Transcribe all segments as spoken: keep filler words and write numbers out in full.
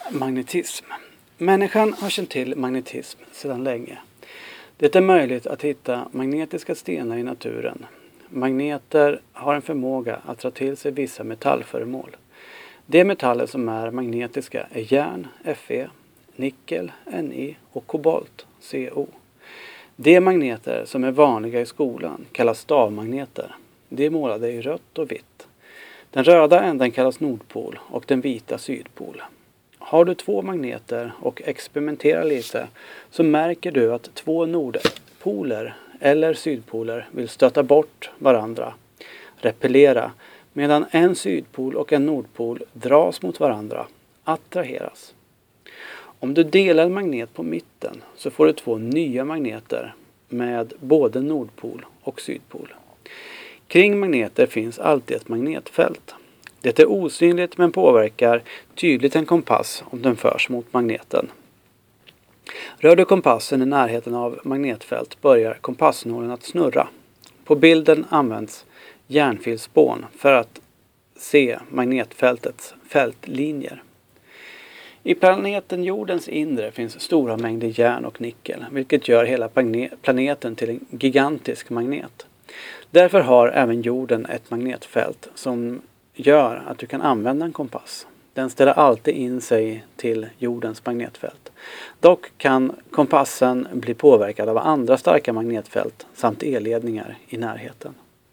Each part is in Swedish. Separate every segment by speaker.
Speaker 1: Magnetism. Människan har känt till magnetism sedan länge. Det är möjligt att hitta magnetiska stenar i naturen. Magneter har en förmåga att dra till sig vissa metallföremål. De metaller som är magnetiska är järn, Fe, nickel, Ni och kobolt, Co. De magneter som är vanliga i skolan kallas stavmagneter. De är målade i rött och vitt. Den röda änden kallas nordpol och den vita sydpol. Har du två magneter och experimenterar lite så märker du att två nordpoler eller sydpoler vill stöta bort varandra, repellera, medan en sydpol och en nordpol dras mot varandra, attraheras. Om du delar en magnet på mitten så får du två nya magneter med både nordpol och sydpol. Kring magneter finns alltid ett magnetfält. Det är osynligt men påverkar tydligt en kompass om den förs mot magneten. Rör du kompassen i närheten av magnetfält börjar kompassnålen att snurra. På bilden används järnfilspån för att se magnetfältets fältlinjer. I planeten jordens inre finns stora mängder järn och nickel, vilket gör hela planeten till en gigantisk magnet. Därför har även jorden ett magnetfält som gör att du kan använda en kompass. Den ställer alltid in sig till jordens magnetfält. Dock kan kompassen bli påverkad av andra starka magnetfält samt elledningar i närheten.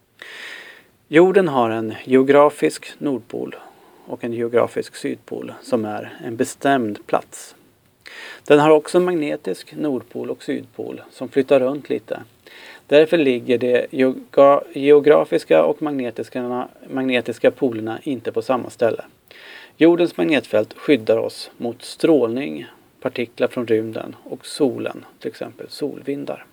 Speaker 1: Jorden har en geografisk nordpol och en geografisk sydpol som är en bestämd plats. Den har också en magnetisk nordpol och sydpol som flyttar runt lite. Därför ligger de geografiska och magnetiska, magnetiska polerna inte på samma ställe. Jordens magnetfält skyddar oss mot strålning, partiklar från rymden och solen, till exempel solvindar.